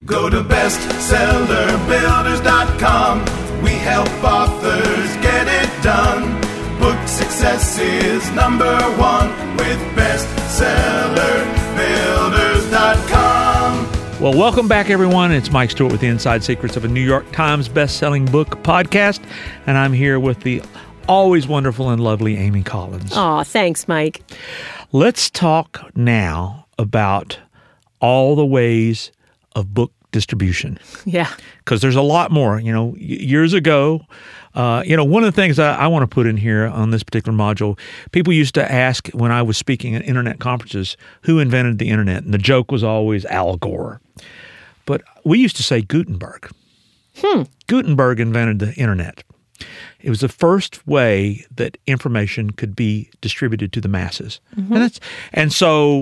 Go to bestsellerbuilders.com. We help authors get it done. Book success is #1 with bestsellerbuilders.com. Well, welcome back, everyone. It's Mike Stewart with the Inside Secrets of a New York Times best-selling book podcast, and I'm here with the always wonderful and lovely Amy Collins. Aw, thanks, Mike. Let's talk now about all the ways of book distribution. Yeah. Because there's a lot more. You know, years ago, one of the things I want to put in here on this particular module, people used to ask when I was speaking at internet conferences, who invented the internet? And the joke was always Al Gore. But we used to say Gutenberg. Gutenberg invented the internet. It was the first way that information could be distributed to the masses. Mm-hmm. And so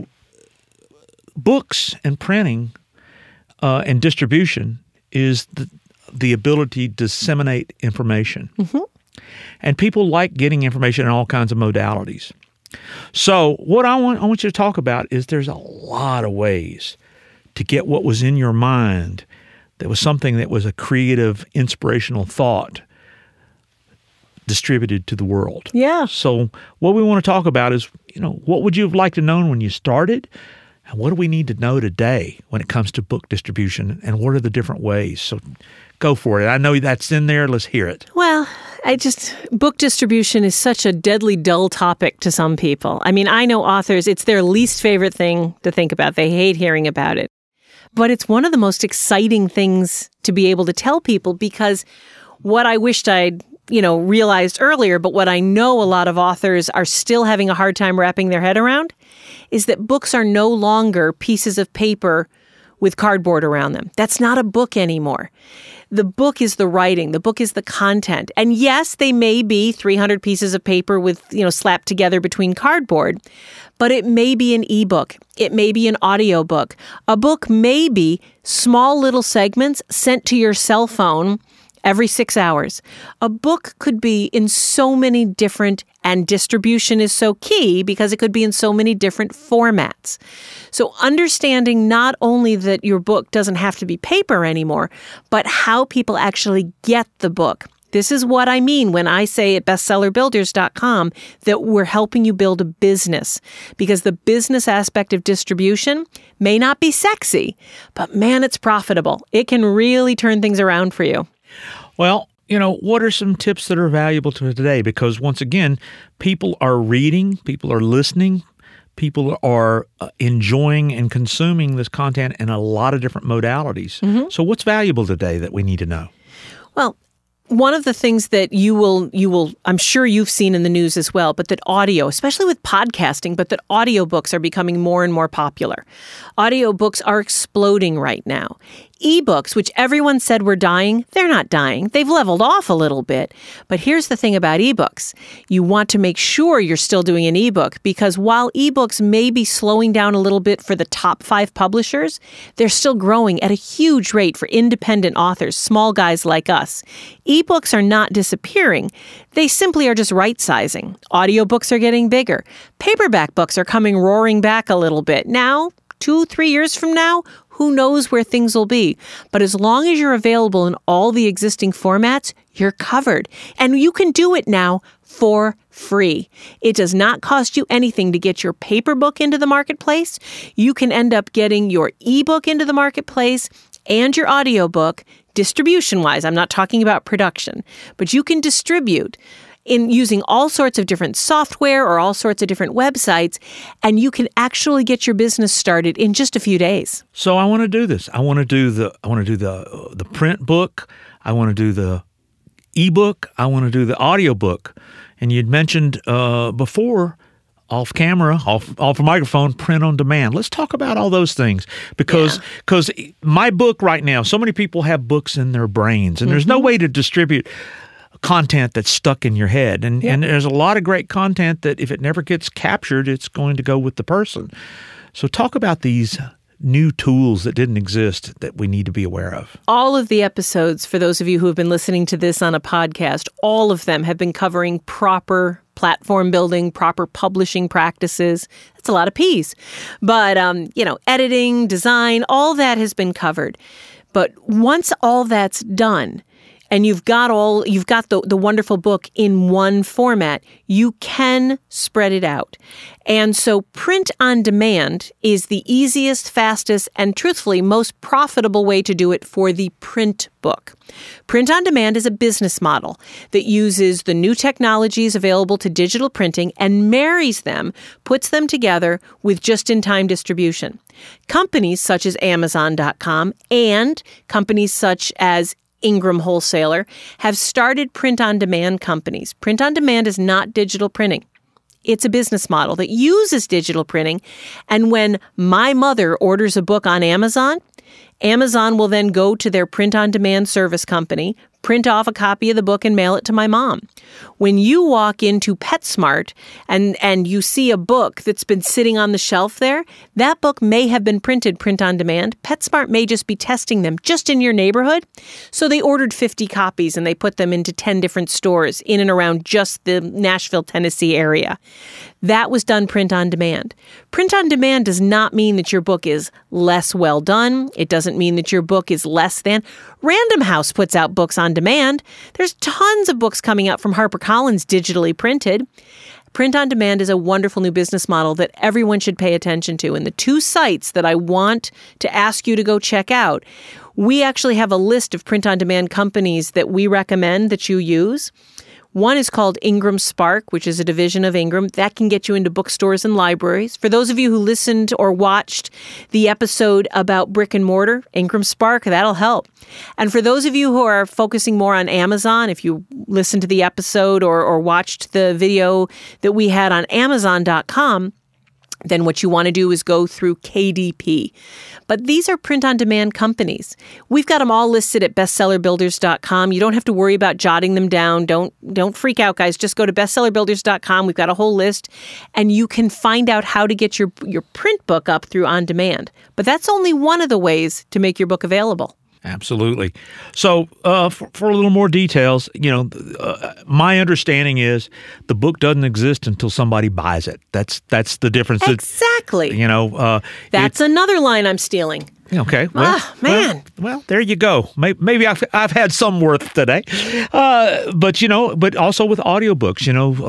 books and printing and distribution is the ability to disseminate information. Mm-hmm. And people like getting information in all kinds of modalities. So what I want you to talk about is there's a lot of ways to get what was in your mind that was something that was a creative, inspirational thought distributed to the world. Yeah. So what we want to talk about is, what would you have liked to know when you started? And what do we need to know today when it comes to book distribution? And what are the different ways? So go for it. I know that's in there. Let's hear it. Well, book distribution is such a deadly dull topic to some people. I mean, I know authors, it's their least favorite thing to think about. They hate hearing about it. But it's one of the most exciting things to be able to tell people, because what I wished I'd realized earlier, but what I know a lot of authors are still having a hard time wrapping their head around, is that books are no longer pieces of paper with cardboard around them. That's not a book anymore. The book is the writing. The book is the content. And yes, they may be 300 pieces of paper with, slapped together between cardboard, but it may be an ebook. It may be an audiobook. A book may be small little segments sent to your cell phone every 6 hours. A book could be in so many different, and distribution is so key because it could be in so many different formats. So understanding not only that your book doesn't have to be paper anymore, but how people actually get the book. This is what I mean when I say at bestsellerbuilders.com that we're helping you build a business, because the business aspect of distribution may not be sexy, but man, it's profitable. It can really turn things around for you. Well, what are some tips that are valuable to today? Because once again, people are reading, people are listening, people are enjoying and consuming this content in a lot of different modalities. Mm-hmm. So what's valuable today that we need to know? Well, one of the things that you will, I'm sure you've seen in the news as well, but that audio, especially with podcasting, but that audiobooks are becoming more and more popular. Audiobooks are exploding right now. Ebooks, which everyone said were dying, they're not dying. They've leveled off a little bit. But here's the thing about ebooks. You want to make sure you're still doing an ebook, because while ebooks may be slowing down a little bit for the top 5 publishers, they're still growing at a huge rate for independent authors, small guys like us. Ebooks are not disappearing. They simply are just right-sizing. Audiobooks are getting bigger. Paperback books are coming roaring back a little bit. Now, 2-3 years from now, who knows where things will be. But as long as you're available in all the existing formats, you're covered. And you can do it now for free. It does not cost you anything to get your paper book into the marketplace. You can end up getting your ebook into the marketplace and your audiobook distribution-wise. I'm not talking about production, but you can distribute in using all sorts of different software or all sorts of different websites, and you can actually get your business started in just a few days. So I want to do this. I want to do the print book. I want to do the ebook. I want to do the audiobook. And you'd mentioned before, off camera, off a microphone, print on demand. Let's talk about all those things, because my book right now, so many people have books in their brains, and there's no way to distribute content that's stuck in your head. And there's a lot of great content that if it never gets captured, it's going to go with the person. So talk about these new tools that didn't exist that we need to be aware of. All of the episodes, for those of you who have been listening to this on a podcast, all of them have been covering proper platform building, proper publishing practices. That's a lot of P's. But, editing, design, all that has been covered. But once all that's done, and you've got the wonderful book in one format, you can spread it out. And so print on demand is the easiest, fastest, and truthfully most profitable way to do it for the print book. Print on demand is a business model that uses the new technologies available to digital printing and marries them, puts them together with just-in-time distribution. Companies such as Amazon.com and companies such as Ingram Wholesaler have started print-on-demand companies. Print-on-demand is not digital printing. It's a business model that uses digital printing. And when my mother orders a book on Amazon, Amazon will then go to their print-on-demand service company, print off a copy of the book, and mail it to my mom. When you walk into PetSmart and you see a book that's been sitting on the shelf there, that book may have been printed print on demand. PetSmart may just be testing them just in your neighborhood. So they ordered 50 copies and they put them into 10 different stores in and around just the Nashville, Tennessee area. That was done print on demand. Print on demand does not mean that your book is less well done. It doesn't mean that your book is less than. Random House puts out books on demand. There's tons of books coming out from HarperCollins digitally printed. Print on demand is a wonderful new business model that everyone should pay attention to. And the two sites that I want to ask you to go check out, we actually have a list of print on demand companies that we recommend that you use. One is called Ingram Spark, which is a division of Ingram. That can get you into bookstores and libraries. For those of you who listened or watched the episode about brick and mortar, Ingram Spark, that'll help. And for those of you who are focusing more on Amazon, if you listened to the episode or watched the video that we had on Amazon.com, then what you want to do is go through KDP. But these are print-on-demand companies. We've got them all listed at bestsellerbuilders.com. You don't have to worry about jotting them down. Don't freak out, guys. Just go to bestsellerbuilders.com. We've got a whole list, and you can find out how to get your print book up through on demand. But that's only one of the ways to make your book available. Absolutely. So for a little more details, my understanding is the book doesn't exist until somebody buys it. That's the difference. Exactly. That's another line I'm stealing. Okay. Well, man. Well, there you go. Maybe I've had some worth today. But also with audiobooks,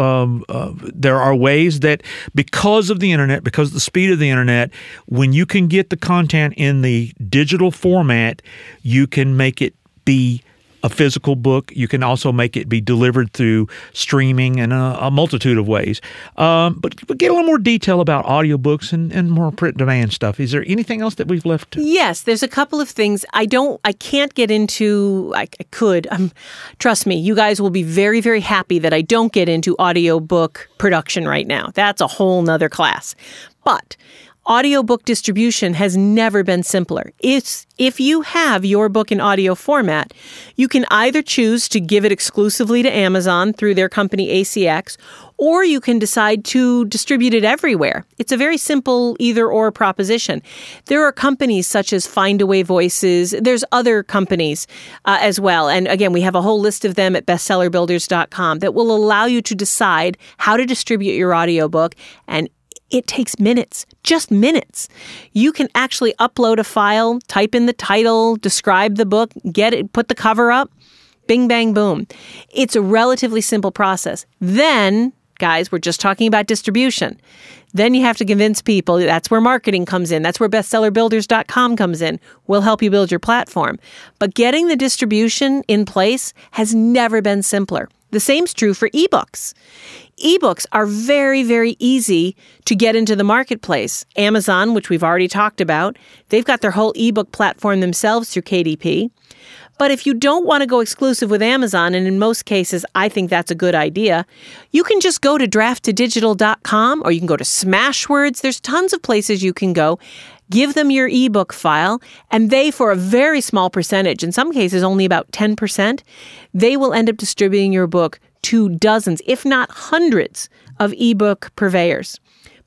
there are ways that because of the internet, because of the speed of the internet, when you can get the content in the digital format, you can make it be a physical book. You can also make it be delivered through streaming and a multitude of ways. But get a little more detail about audiobooks and more print demand stuff. Is there anything else that we've left? Yes, there's a couple of things I can't get into. I could. Trust me, you guys will be very, very happy that I don't get into audiobook production right now. That's a whole nother class. But audiobook distribution has never been simpler. If you have your book in audio format, you can either choose to give it exclusively to Amazon through their company ACX, or you can decide to distribute it everywhere. It's a very simple either-or proposition. There are companies such as Findaway Voices. There's other companies as well. And again, we have a whole list of them at bestsellerbuilders.com that will allow you to decide how to distribute your audiobook, and it takes minutes, just minutes. You can actually upload a file, type in the title, describe the book, get it, put the cover up, bing, bang, boom. It's a relatively simple process. Then, guys, we're just talking about distribution. Then you have to convince people. That's where marketing comes in. That's where bestsellerbuilders.com comes in. We'll help you build your platform. But getting the distribution in place has never been simpler. The same's true for ebooks. Ebooks are very, very easy to get into the marketplace. Amazon, which we've already talked about, they've got their whole ebook platform themselves through KDP. But if you don't want to go exclusive with Amazon, and in most cases, I think that's a good idea, you can just go to drafttodigital.com or you can go to Smashwords. There's tons of places you can go. Give them your ebook file, and they, for a very small percentage, in some cases only about 10%, they will end up distributing your book to dozens, if not hundreds, of ebook purveyors.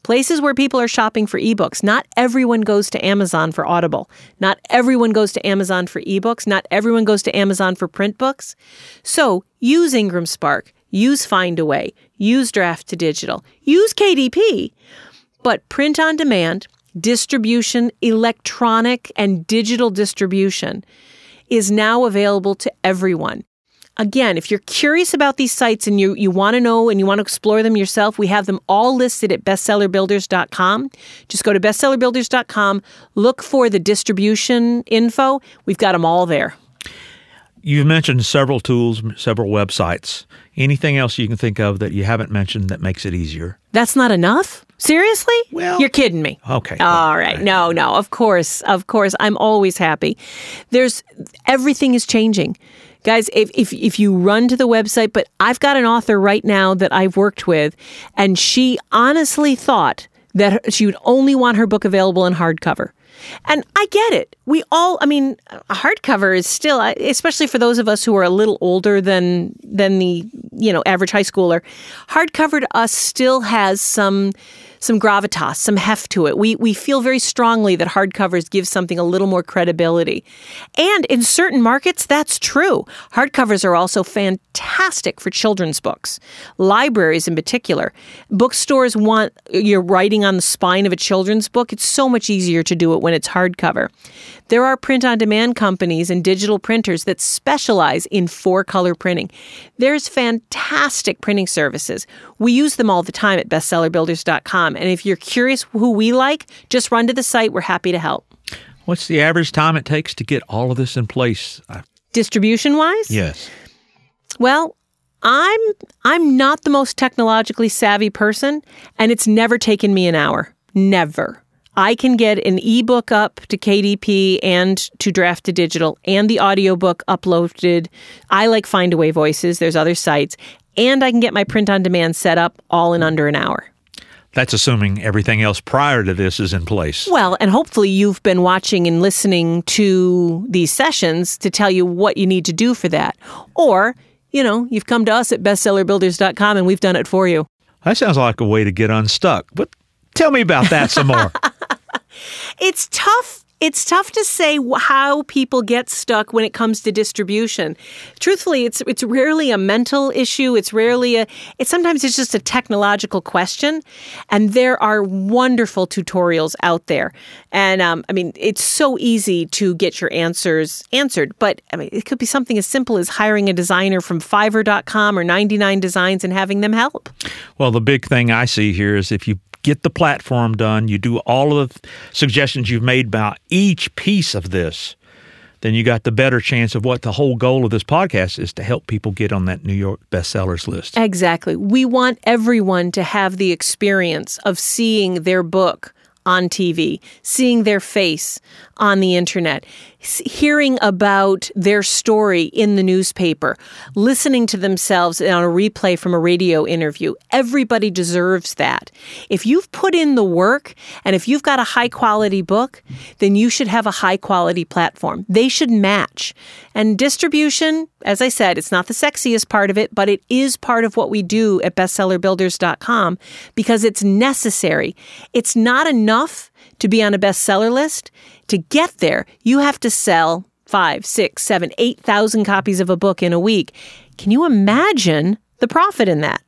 Places where people are shopping for ebooks. Not everyone goes to Amazon for Audible. Not everyone goes to Amazon for ebooks. Not everyone goes to Amazon for print books. So use Ingram Spark. Use Findaway. Use Draft to Digital. Use KDP. But print on demand, distribution, electronic and digital distribution is now available to everyone. Again, if you're curious about these sites and you want to know and you want to explore them yourself, we have them all listed at bestsellerbuilders.com. Just go to bestsellerbuilders.com, look for the distribution info. We've got them all there. You've mentioned several tools, several websites. Anything else you can think of that you haven't mentioned that makes it easier? That's not enough? Seriously? Well, you're kidding me. Okay. All right. No, of course. I'm always happy. Everything is changing. Guys, if you run to the website, but I've got an author right now that I've worked with, and she honestly thought that she would only want her book available in hardcover. And I get it. A hardcover is still, especially for those of us who are a little older than the, average high schooler, hardcover to us still has some gravitas, some heft to it. We feel very strongly that hardcovers give something a little more credibility. And in certain markets, that's true. Hardcovers are also fantastic for children's books. Libraries in particular. Bookstores want you're writing on the spine of a children's book. It's so much easier to do it when it's hardcover. There are print-on-demand companies and digital printers that specialize in 4-color printing. There's fantastic printing services. We use them all the time at bestsellerbuilders.com. And if you're curious who we like, just run to the site. We're happy to help. What's the average time it takes to get all of this in place? Distribution-wise? Yes. Well, I'm not the most technologically savvy person, and it's never taken me an hour. Never. I can get an ebook up to KDP and to Draft to Digital and the audiobook uploaded. I like Findaway Voices. There's other sites. And I can get my print on demand set up all in under an hour. That's assuming everything else prior to this is in place. Well, and hopefully you've been watching and listening to these sessions to tell you what you need to do for that. Or, you've come to us at bestsellerbuilders.com and we've done it for you. That sounds like a way to get unstuck, but tell me about that some more. It's tough. It's tough to say how people get stuck when it comes to distribution. Truthfully, it's rarely a mental issue. Sometimes it's just a technological question. And there are wonderful tutorials out there. And it's so easy to get your answers answered. But it could be something as simple as hiring a designer from Fiverr.com or 99 Designs and having them help. Well, the big thing I see here is if you get the platform done, you do all of the suggestions you've made about each piece of this, then you got the better chance of what the whole goal of this podcast is, to help people get on that New York bestsellers list. Exactly. We want everyone to have the experience of seeing their book on TV, seeing their face on the internet, hearing about their story in the newspaper, listening to themselves on a replay from a radio interview. Everybody deserves that. If you've put in the work and if you've got a high-quality book, then you should have a high-quality platform. They should match. And distribution, as I said, it's not the sexiest part of it, but it is part of what we do at bestsellerbuilders.com because it's necessary. It's not enough to be on a bestseller list. To get there, you have to sell 5, 6, 7, 8,000 copies of a book in a week. Can you imagine the profit in that?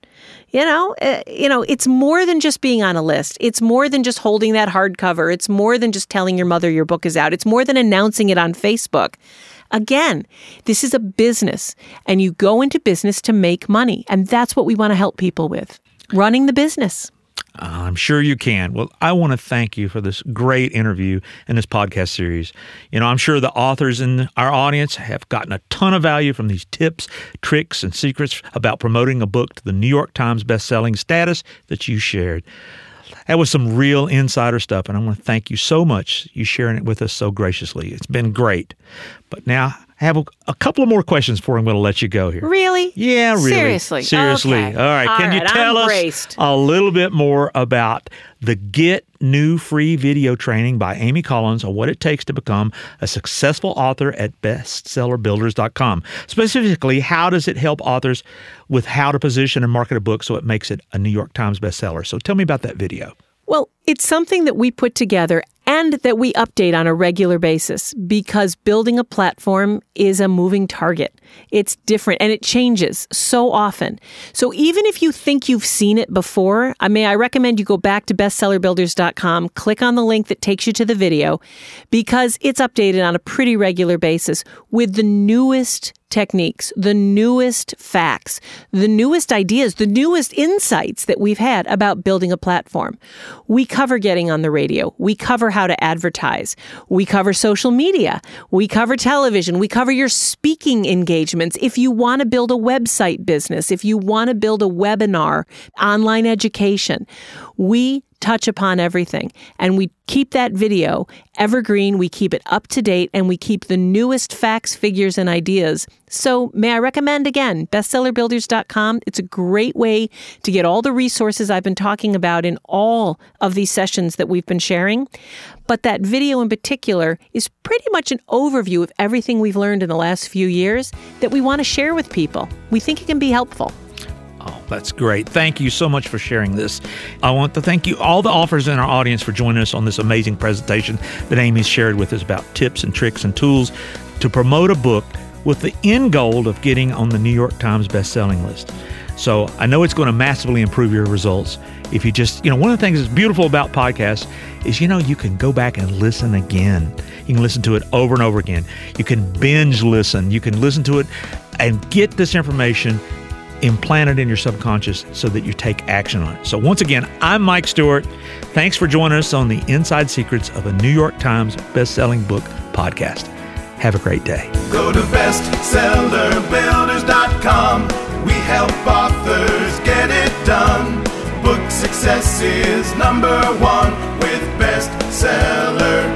It's more than just being on a list. It's more than just holding that hardcover. It's more than just telling your mother your book is out. It's more than announcing it on Facebook. Again, this is a business, and you go into business to make money, and that's what we want to help people with, running the business. I'm sure you can. Well, I want to thank you for this great interview and this podcast series. I'm sure the authors in our audience have gotten a ton of value from these tips, tricks, and secrets about promoting a book to the New York Times bestselling status that you shared. That was some real insider stuff, and I want to thank you so much. You sharing it with us so graciously. It's been great. But now I have a couple of more questions for I'm going to let you go here. Really? Yeah, really. Seriously. Okay. All right. Can you tell us a little bit more about the Get New Free video training by Amy Collins on what it takes to become a successful author at bestsellerbuilders.com? Specifically, how does it help authors with how to position and market a book so it makes it a New York Times bestseller? So tell me about that video. Well, it's something that we put together and that we update on a regular basis because building a platform is a moving target. It's different and it changes so often. So even if you think you've seen it before, I recommend you go back to bestsellerbuilders.com, click on the link that takes you to the video because it's updated on a pretty regular basis with the newest techniques, the newest facts, the newest ideas, the newest insights that we've had about building a platform. We cover getting on the radio. We cover how to advertise. We cover social media. We cover television. We cover your speaking engagements. If you want to build a website business, if you want to build a webinar, online education, we touch upon everything. And we keep that video evergreen, we keep it up to date, and we keep the newest facts, figures, and ideas. So may I recommend again, bestsellerbuilders.com. It's a great way to get all the resources I've been talking about in all of these sessions that we've been sharing. But that video in particular is pretty much an overview of everything we've learned in the last few years that we want to share with people. We think it can be helpful. Oh, that's great. Thank you so much for sharing this. I want to thank you, all the authors in our audience, for joining us on this amazing presentation that Amy's shared with us about tips and tricks and tools to promote a book with the end goal of getting on the New York Times bestselling list. So I know it's going to massively improve your results if you just, one of the things that's beautiful about podcasts is, you can go back and listen again. You can listen to it over and over again. You can binge listen. You can listen to it and get this information implanted in your subconscious so that you take action on it. So once again, I'm Mike Stewart. Thanks for joining us on the Inside Secrets of a New York Times bestselling book podcast. Have a great day. Go to bestsellerbuilders.com. We help authors get it done. Book success is #1 with Bestseller